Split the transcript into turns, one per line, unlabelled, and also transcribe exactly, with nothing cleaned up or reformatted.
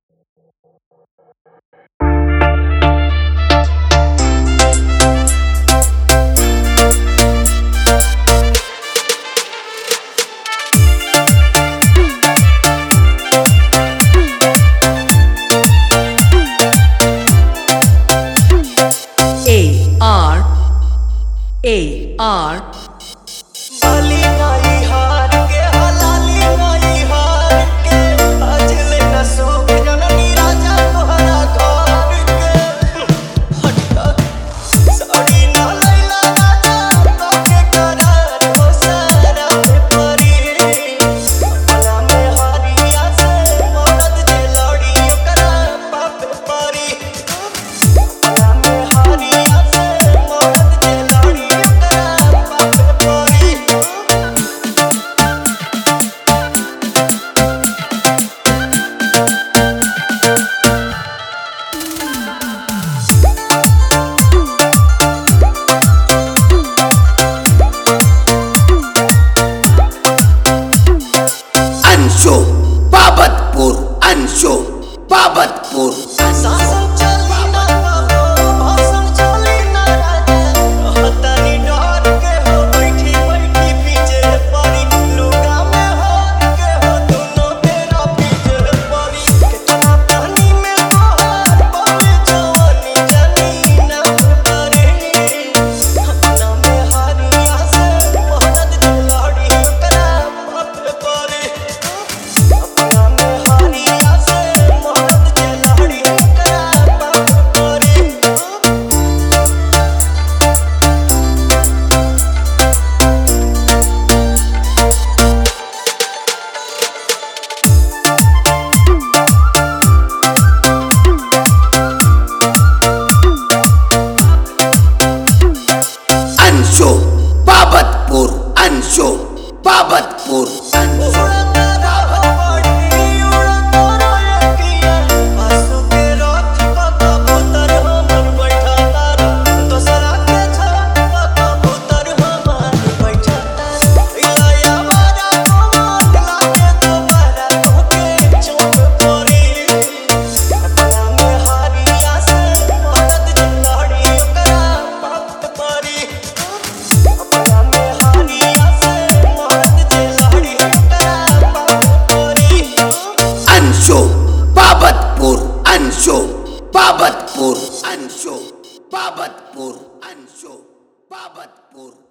A R A R
बाली माई हार के हलाली माई हार के अजले न सोख जननी राजा तोहरा घर के हटका साड़ी ना लैला राजा तोके करार हो सारा पे परी अपना में हारिया से मरद जे लड़ी ओकरा पाप परी अपना में हारिया से मरद जे लड़ी ओकरा पाप परी
अंशु बाबतपुर अंशु बाबतपुर
शासन चली ना बाबो भाषण चली ना राजा रहतनी डर के हो बैठी बैठी पीछे परी लुगा में हार के हो दोनों तेरा पीछे परी कितना पानी में तोहार बाबे जवानी जानी ना परी अपना में हारिया से मदद जे लड़ी ओकरा बाप परी अपना में हारिया से मदद जे लड़ी ओकरा बाप परी
अंशु बाबतपुर अंशु बाबतपुर अंशु
उड़ता रहो बड़ी उड़ता रहो किया आंसू के रथ पर कबूतर हमर बैठा तारा दोसरा के छत पर कबूतर हमर बैठा तारा इलाया बारा कोमत लागे दोबारा तोके चोट पड़ी अपना में हारिया से मदद जे लड़ी ओकरा पाप परी अपना में हारिया से मदद जे लड़ी ओकरा पाप परी
अंशु बाबतपुर अंशु बाबतपुर अंशु बाबतपुर अंशु बाबतपुर